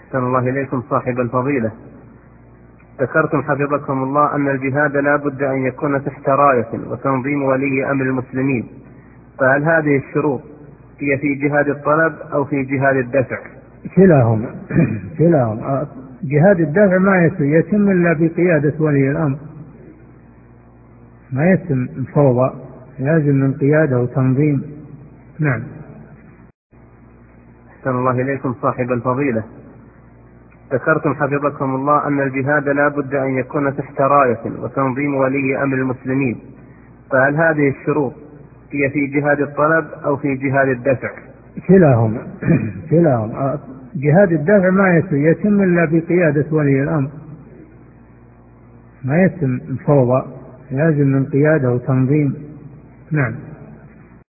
أحسن الله إليكم صاحب الفضيلة. ذكرتم حفظكم الله أن الجهاد لا بد أن يكون تحت راية وتنظيم ولي أمر المسلمين، فهل هذه الشروط هي في جهاد الطلب أو في جهاد الدفع؟ كلاهما. جهاد الدفع ما يتم إلا بقيادة ولي الأمر، ما يتم فوضى، لازم من قيادة وتنظيم. نعم. أحسن الله إليكم صاحب الفضيلة. ذكرتم حفظكم الله أن الجهاد لا بد أن يكون تحت راية وتنظيم ولي أمر المسلمين، فهل هذه الشروط هي في جهاد الطلب أو في جهاد الدفع؟ كلاهما. جهاد الدفع ما يتم إلا بقيادة ولي الأمر، ما يتم فوضى، لازم من قيادة وتنظيم. نعم.